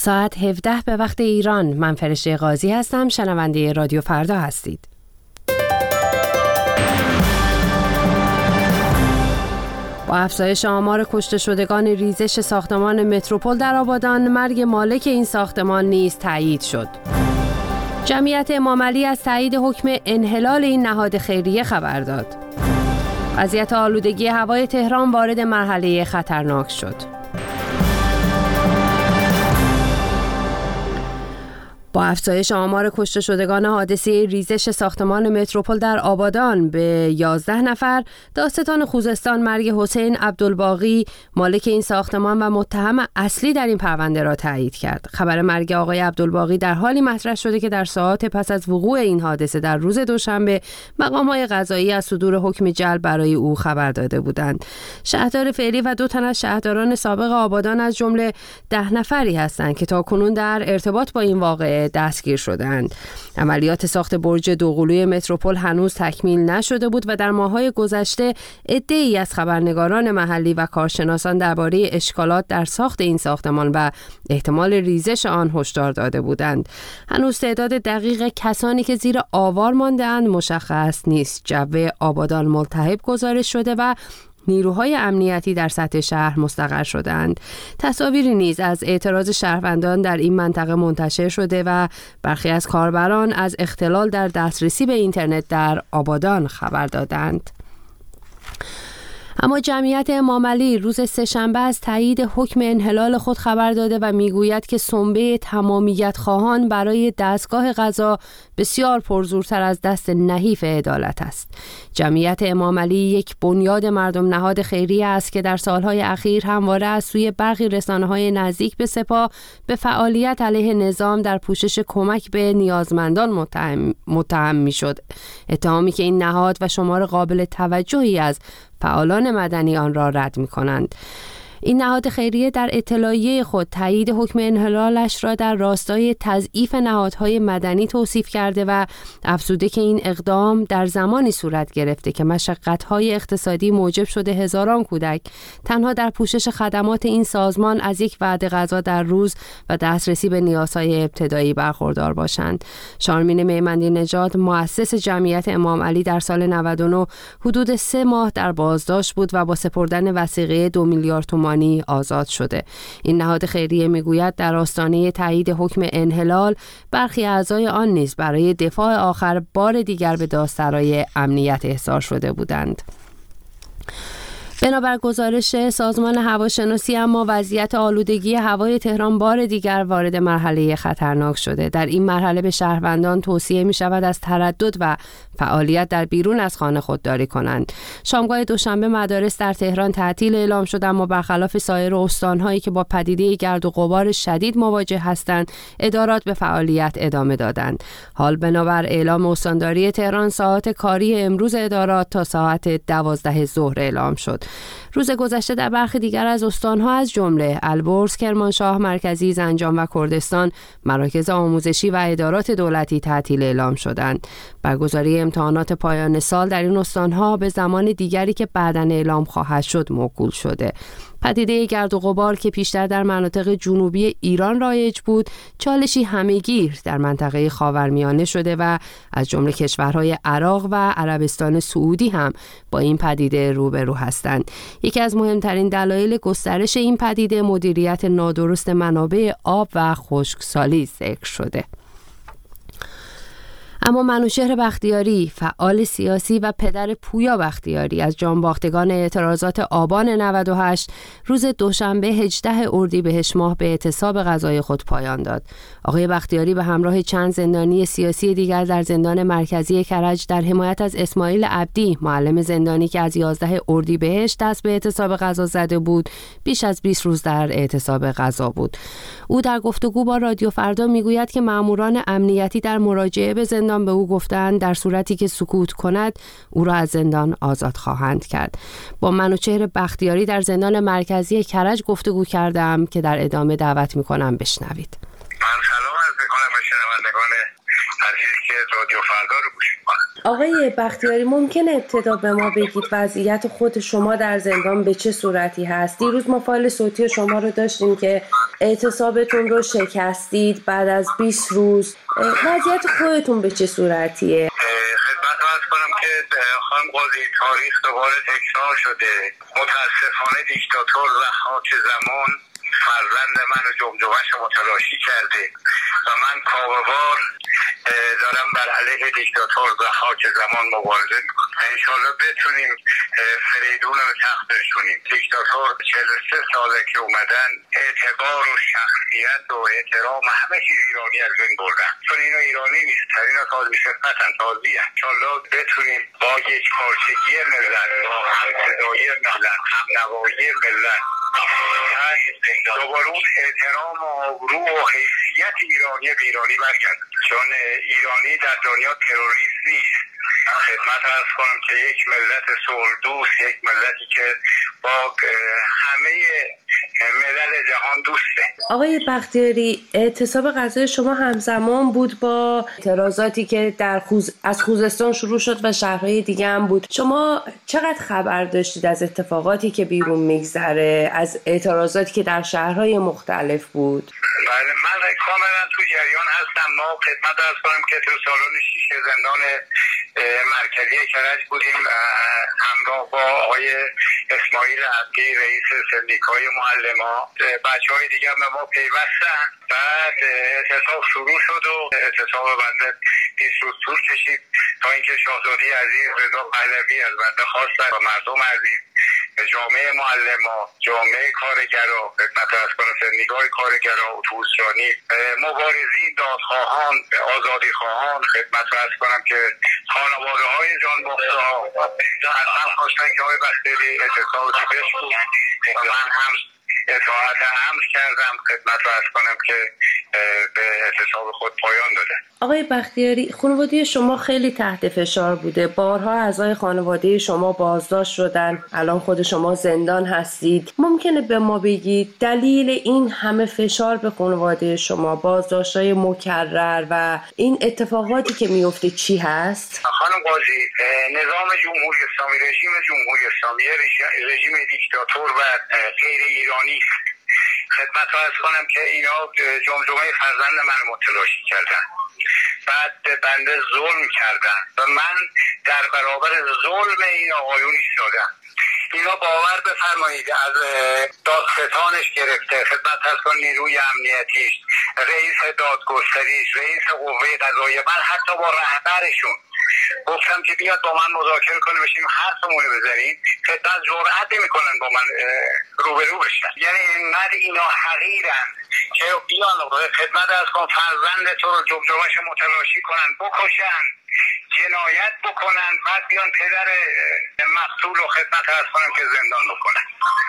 ساعت 17 به وقت ایران. من فرشته قاضی هستم. شنونده رادیو فردا هستید. با افزایش آمار کشته شدگان ریزش ساختمان متروپول در آبادان، مرگ مالک این ساختمان نیز تایید شد. جمعیت امامعلی از تایید حکم انحلال این نهاد خیریه خبر داد. وضعیت آلودگی هوای تهران وارد مرحله خطرناک شد. با افزایش آمار کشته شدگان حادثه ریزش ساختمان متروپول در آبادان به 11 نفر، دادستان خوزستان مرگ حسین عبدالباقی مالک این ساختمان و متهم اصلی در این پرونده را تایید کرد. خبر مرگ آقای عبدالباقی در حالی مطرح شده که در ساعات پس از وقوع این حادثه در روز دوشنبه مقام‌های قضایی از صدور حکم جلب برای او خبر داده بودند. شهردار فعلی و 2 تن از شهرداران سابق آبادان از جمله 10 نفری هستند که تاکنون در ارتباط با این واقعه دستگیر شدند. عملیات ساخت برج دوقلوی متروپول هنوز تکمیل نشده بود و در ماه‌های گذشته عده‌ای از خبرنگاران محلی و کارشناسان درباره اشکالات در ساخت این ساختمان و احتمال ریزش آن هشدار داده بودند. هنوز تعداد دقیق کسانی که زیر آوار مانده‌اند مشخص نیست. جو آبادان ملتهب گزارش شده و نیروهای امنیتی در سطح شهر مستقر شدند. تصاویری نیز از اعتراض شهروندان در این منطقه منتشر شده و برخی از کاربران از اختلال در دسترسی به اینترنت در آبادان خبر دادند. اما جمعیت امامعلی روز سه‌شنبه از تایید حکم انحلال خود خبر داده و میگوید که سنبه تمامیت خواهان برای دستگاه قضا بسیار پرزورتر از دست نحیف عدالت است. جمعیت امامعلی یک بنیاد مردم نهاد خیریه است که در سالهای اخیر همواره از سوی برخی رسانه‌های نزدیک به سپاه به فعالیت علیه نظام در پوشش کمک به نیازمندان متهم می‌شد. اتهامی که این نهاد و شمار قابل توجهی از فعالان مدنی آن را رد می‌کنند. این نهاد خیریه در اطلاعیه خود تایید حکم انحلالش را در راستای تضعیف نهادهای مدنی توصیف کرده و افزوده که این اقدام در زمانی صورت گرفته که مشقت‌های اقتصادی موجب شده هزاران کودک تنها در پوشش خدمات این سازمان از یک وعده غذا در روز و دسترسی به نیازهای ابتدایی برخوردار باشند. شارمین میمندی نژاد مؤسس جمعیت امامعلی در سال 99 حدود 3 ماه در بازداشت بود و با سپردن وثیقه 2 میلیارد تومان آزاد شده. این نهاد خیریه میگوید در آستانه تایید حکم انحلال برخی اعضای آن نیز برای دفاع آخر بار دیگر به دادسرای امنیت احضار شده بودند. بنابر گزارش سازمان هواشناسی اما وضعیت آلودگی هوای تهران بار دیگر وارد مرحله خطرناک شده. در این مرحله به شهروندان توصیه می شود از تردد و فعالیت در بیرون از خانه خودداری کنند. شامگاه دوشنبه مدارس در تهران تعطیل اعلام شد، اما برخلاف سایر استان‌هایی که با پدیده گرد و غبار شدید مواجه هستند، ادارات به فعالیت ادامه دادند. حال بنابر اعلام استانداری تهران ساعات کاری امروز ادارات تا ساعت 12 ظهر اعلام شد. روز گذشته در برخی دیگر از استان‌ها از جمله البرز، کرمانشاه، مرکزی، زنجان و کردستان مراکز آموزشی و ادارات دولتی تعطیل اعلام شدند. برگزاری امتحانات پایان سال در این استان‌ها به زمان دیگری که بعداً اعلام خواهد شد موکول شده. پدیده گرد و غبار که پیشتر در مناطق جنوبی ایران رایج بود، چالشی همه‌گیر در منطقه خاورمیانه شده و از جمله کشورهای عراق و عربستان سعودی هم با این پدیده روبرو هستند. یکی از مهمترین دلایل گسترش این پدیده مدیریت نادرست منابع آب و خشکسالی ذکر شده. اما منوچهر بختیاری، فعال سیاسی و پدر پویا بختیاری، از جانباختگان اعتراضات آبان 98 روز دوشنبه 18 اردیبهشت ماه به اعتصاب غذای خود پایان داد. آقای بختیاری به همراه چند زندانی سیاسی دیگر در زندان مرکزی کرج در حمایت از اسماعیل عبدی، معلم زندانی که از 11 اردیبهشت دست به اعتصاب غذا زده بود، بیش از 20 روز در اعتصاب غذا بود. او در گفتگو با رادیو فردا میگوید که ماموران امنیتی در مراجعه به زندان به او گفتند در صورتی که سکوت کند او را از زندان آزاد خواهند کرد. با منوچهر بختیاری در زندان مرکزی کرج گفتگو کردم که در ادامه دعوت میکنم بشنوید. من سلام عرض میکنم به شنوندگان عزیزی که رادیو فردا رو گوش میکنن. آقای بختیاری، ممکنه ابتدا به ما بگید وضعیت خود شما در زندان به چه صورتی هست؟ دیروز ما فایل صوتی شما رو داشتیم که اعتصابتون رو شکستید بعد از 20 روز. وضعیت خودتون به چه صورتیه؟ خدمت عرض کنم که خانم قاضی، تاریخ دوباره تکرار شده. متاسفانه دیکتاتور ضحاک زمان فرزند من و جمجمه‌اش متلاشی کرده و من کاوه‌وار دارم بر علیه دیکتاتور ضحاک زمان مبارزه میکنم. انشالله بتونیم فریدون رو به تخت برسونیم. دیکتاتور 43 ساله که اومدن اعتبار و شخصیت و احترام همه چیز ایرانی از بین بردن، چون اینو ایرانی نیست، اینا تازی شفتن، تازی هم. انشالله بتونیم با یک پارچگی ملت، با همصدایی ملت، همنوایی ملت دوباره اون احترام و آبرو و حیثیت ایرانی به ایرانی برگرد، چون ایرانی در دنیا تروریست نیست. خدمت عرض کنم که یک ملت صلح‌دوست، یک ملتی که با همه ملل جهان دوسته. آقای بختیاری، اعتصاب غذای شما همزمان بود با اعتراضاتی که از خوزستان شروع شد و شهرهای دیگه هم بود. شما چقدر خبر داشتید از اتفاقاتی که بیرون میگذره، از اعتراضاتی که در شهرهای مختلف بود؟ بله، من کاملا تو جریان هستم. ما خدمت عرض کنم که تو سالن 6 زندان مرکزی کرج بودیم همراه با آقای اسماعیل عبدی رئیس سندیکای معلما، بچه‌های دیگه هم ما پیوستن. بعد اعتصاب شروع شد و اعتصاب بنده 20 روز طول کشید تا اینکه شاهزاده عزیز رضا پهلوی از بنده خواستن و مردم عزیز، جامعه معلما، جامعه کارگرا، خدمت عرض کنم سندیکای کارگرا، اتوبوسرانی، مبارزین، دادخواهان، آزادی خواهان، خدمت عرض کنم که خانواده‌های جانباخته‌ها اصلا خواستن که آقای بختیاری اعتصاب بشکنن. من هم اطاعت امر کردم، خدمت عرض کنم که به اعتصاب خود پایان داده. آقای بختیاری، خانواده شما خیلی تحت فشار بوده. بارها اعضای خانواده شما بازداشت شدن. الان خود شما زندان هستید. ممکنه به ما بگید دلیل این همه فشار به خانواده شما، بازداشت‌های مکرر و این اتفاقاتی که میفته چی هست؟ خانم قاضی، نظام جمهوری اسلامی، رژیم جمهوری اسلامی رژیم دیکتاتور و غیر ایرانی. خدمت عرض کنم که اینا جمجمه فرزند من متلاشی کردن، بعد به بنده ظلم کردن و من در برابر ظلم این آقایون ایستادم. اینا باور بفرمایید از دادستانش گرفته، خدمت عرض کنم نیروی امنیتیش، رئیس دادگستریش، رئیس قوه قضاییه، من حتی با رهبرشون گفتم که بیاد با من مذاکره کنه، بشیم حرفمونه بزنیم، خدمت جرأت نمی‌کنن با من روبرو بشن. یعنی اینقدر اینا حقیرن که بیان خدمت از کن فرزند تو رو جمجمه‌اش متلاشی کنن، بکشن، جنایت بکنن، بعد بیان پدر مقتول رو خدمت عرض کنم که زندان بکنن.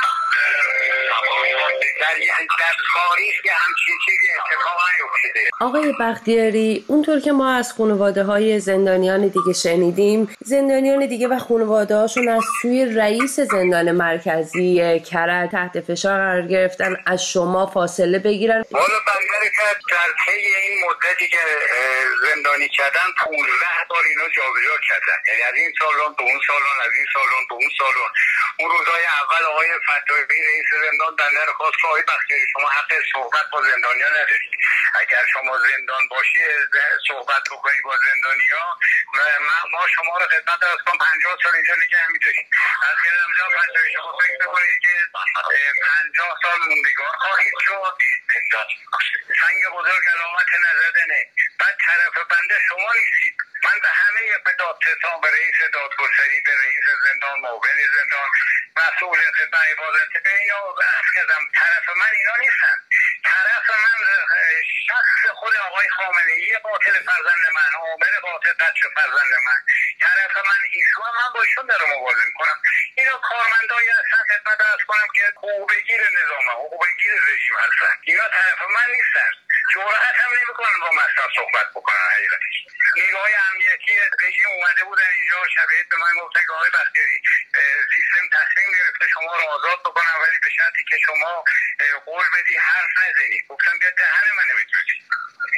در تاریخ همچین چیزی اتفاق نیفتاده. آقای بختیاری، اونطور که ما از خانواده‌های زندانیان دیگه شنیدیم، زندانیان دیگه و خانواده‌هاشون از سوی رئیس زندان مرکزی کرج تحت فشار قرار گرفتن از شما فاصله بگیرن. والا بنده که در طی این مدتی که زندانی کردن 15 بار اینا جابجا کردن، یعنی از این سالن به اون سالن، از این سالن به اون سالن. اون روزهای اول آقای فتاحی رئیس زندان بنده رو خواست که آقای بختیاری شما حق صحبت با زندانیان ندارید، اگر شما زندان باشی صحبت بکنید با زندانی‌ها، ما شما رو خدمت از 50 سال اینجا نگه می‌داریم. از کردم فتاحی شما فکر بکنید که 50 سال موندگار خواهید شد، سنگ بزرگ علامت نزدنه. بعد طرف بنده شما نیستید. من به همه به دادستان، به رئیس دادگستری، به رئیس زندان، معاون زندان، مسئول خدمت حفاظت به اینا بحث کردم. طرف من اینا نیستن. طرف من شخص خود آقای خامنه‌ای قاتل فرزند من، عامر قاتل قتل فرزند من. طرف من ایشون، من با ایشون دارم مبارزه میکنم. اینا کارمندایی هستن خدمت عرض کنم که حقوق‌بگیر نظامه، حقوق‌بگیر رژیم هستن. اینا طرف من نیستن. جرأت هم نمی‌کنن با مصرف صحبت بکنن. حقیقتش نیروهای امنیتی رژیم اومده بودن اینجا، شبیه به من گفتن که آقای بختیاری سیستم تصمیم گرفته شما رو آزاد بکنن، ولی به شرطی که شما قول بدی حرف نزنی. گفتم بیاد دهن من نمی‌تونی بگه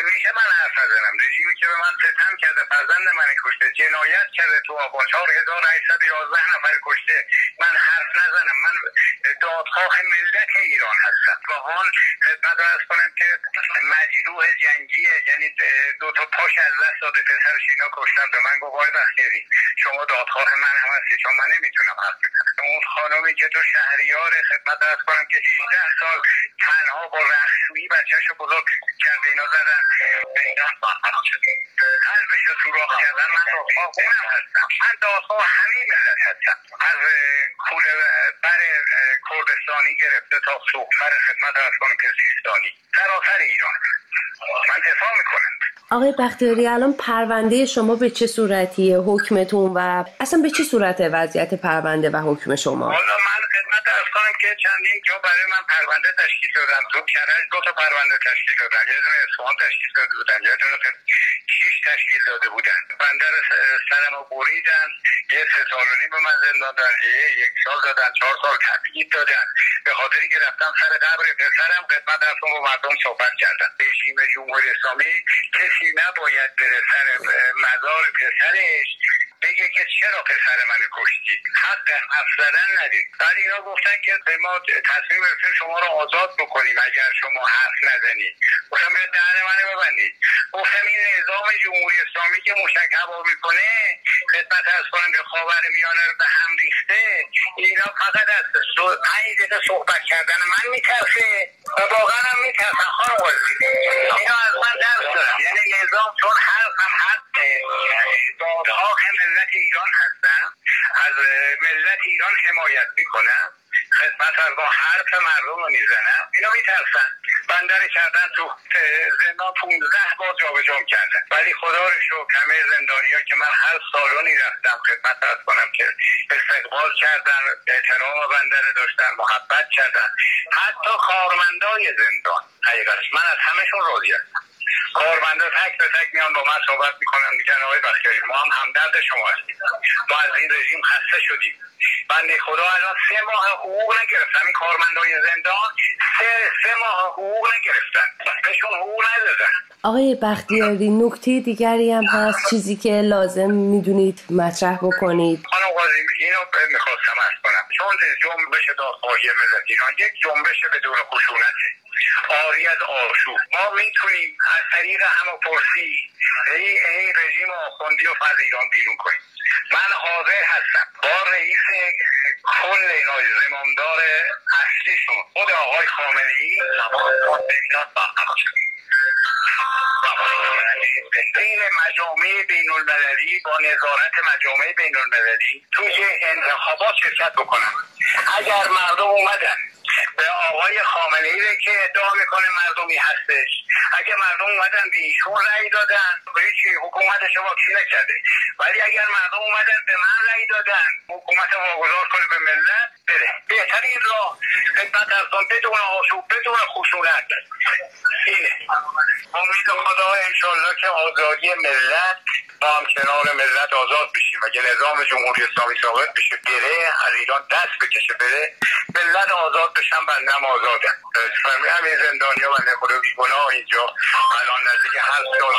میشه من حرف نزنم. رژیمی که به من ستم کرده، فرزند من کشته، جنایت کرده، تو آبان 4811 نفر کشته، من حرف نزنم؟ من دادخواه ملت ایران هستم. واقعا خدمت عرض کنم که مجروح جنگیه، یعنی 2 تا پاش از دست داده، پسرش اینا کشتن. به من گفت آقای بختیاری شما دادخواه من هم هستی، چون من نمیتونم حرف بزنم. اون خانمی که تو شهریار خدمت عرض کنم که 18 سال تنها با رخشویی بچه‌شو بزرگ کرده، اینا زدن به اینا قلبش رو سوراخ کردن. من دادخواه اونم هستم. من دادخواه همه ملت هستم، از کوله بر کردستانی گرفته تا سوخفر خدمت عرض کنم که سیستانی، سراسر ایران من دفاع میکنم. آقای بختیاری الان پرونده شما به چه صورتیه، حکمتون و اصلا به چه صورت وضعیت پرونده و حکم شما؟ والا من خدمت عرض کنم که چندین جا برای من پرونده تشکیل دادن. تو کرج 2 تا پرونده تشکیل دادن، یه دونه اصفهان تشکیل داده بودن، یه دونه 6 تشکیل داده بودن. بنده رو سرمو بریدن، یه 3 سال و نیم به من زندان دادن، 1 سال دادن، 4 سال تبعید دادن، به خاطری که رفتم سر قبر پسرم خدمت عرض کنم با مردم صحبت کردم. رژیم جمهوری اسلامی کسی نباید بره سر مزار پسرش بگه که چرا پسر من کشتید، حق حرف زدن ندید. بعد اینا گفتن که ما تصمیم گرفتیم شما رو آزاد بکنیم اگر شما حرف نزنید. گفتم به دهن منو ببندید. گفتم این نظام جمهوری اسلامی که موشک هوا میکنه، خدمت عرض کنم که خاورمیانه رو به هم ریخته، اینا فقط از 5 دقیقه صحبت کردن من میترسه و واقعا هم میترسن. خانم قاضی اینا از من درس دارن، یعنی نظام چون حرفم حق دادخواه ملت ایران هستم، از ملت ایران حمایت میکنم، خدمت از با حرف مردم رو میزنم، اینا میترسن. بنده رو کردن تو زندان 15 بار جابجا کردن، ولی خدا رو شکر همه زندانی‌ها که من هر سالونی رفتم خدمت عرض کنم که استقبال کردن، احترام بنده رو داشتن، محبت کردن. حتی کارمندای زندان حقیقت من از همشون راضی هستم. کارمندا تک به تک میان با من صحبت میکنن، میگن آقای بختیاری ما هم همدرد شما هستیم، ما از این رژیم خسته شدیم. بنده خدا الان 3 ماه حقوق نگرفتن. این کارمندای زندان 3 ماه حقوق نگرفتن، بهشون حقوق ندادن. آقای بختیاری نکته دیگری هم هست، چیزی که لازم میدونید مطرح بکنید؟ خانم قاضی اینو میخواستم عرض کنم، چون جنبش دادخواهی ملت ایران یک جنبش بدون خشونته، آری از آشوب. ما میتونیم از طریق همه‌پرسی این رژیم آخوندی رو از ایران بیرون کنیم. من حاضر هستم با رئیس کل اینا، زمامدار اصلیشون خود آقای خامنه‌ای، بین مجامع بین المللی با نظارت مجامع بین المللی توی انتخابات شرکت بکنم. اگر مردم اومدن به آقای خامنه‌ای که ادعا میکنه مردمی هستش، اگر مردم اومدن به ایشون رأی دادن، به هیچ حکومتش واکسی نکرده، ولی اگر مردم اومدن به من رأی دادن، حکومت واگذار کنه به ملت، بره بهترین راه خدمت عرض بدون آشوب، بدون خشونت اینه. امید خدا انشالله که آزادی ملت، ما هم کنار ملت آزاد بشیم. اگه نظام جمهوری اسلامی ثابت بشه بره، از ایران دست بکشه بره، ملت آزاد بشن، بندم آزادم. فهمی همین زندانیا بنده خدا بیگناه اینجا الان نزدیک 7 سال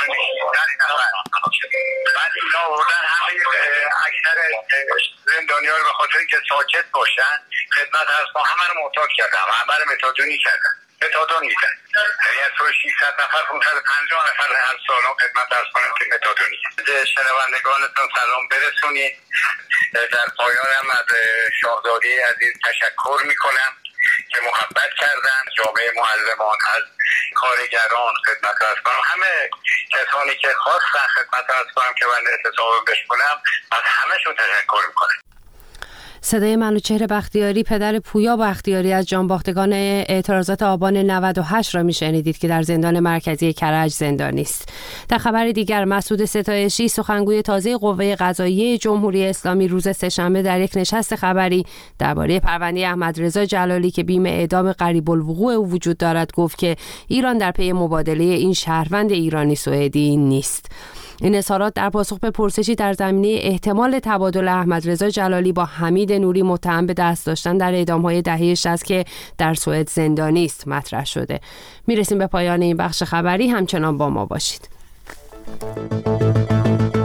بعد اینا آوردن همه اکثر زندانیا رو به خاطر اینکه ساکت باشن خدمت هست با همه رو معتاد کردن، همه رو متادونی کردن، متادون میدن. یعنی از 600 نفر 550 نفر هر سالان خدمت عرض کنم که متادونی. شنوندگانتون سلام برسونید. در پایان هم از شاهزاده عزیز تشکر میکنم که محبت کردن، جامعه معلمان، از کارگران خدمت عرض کنم، همه کسانی که خواستن خدمت عرض کنم که من اعتصاب بشکنم، از همشون تشکر میکنم. صدای منوچهر بختیاری، پدر پویا بختیاری از جانباختگان اعتراضات آبان 98 را میشنیدید که در زندان مرکزی کرج زندانی است. در خبر دیگر، مسعود ستایشی سخنگوی تازه قوه قضاییه جمهوری اسلامی روز سه‌شنبه در یک نشست خبری درباره پرونده احمدرضا جلالی که بیم اعدام قریب الوقوع او وجود دارد گفت که ایران در پی مبادله این شهروند ایرانی سوئدی نیست. این اظهارات در پاسخ به پرسشی در زمینه احتمال تبادل احمدرضا جلالی با حمید نوری متهم به دست داشتن در اعدام‌های دهه 60 که در سوئد زندانی است مطرح شده. میرسیم به پایان این بخش خبری، همچنان با ما باشید.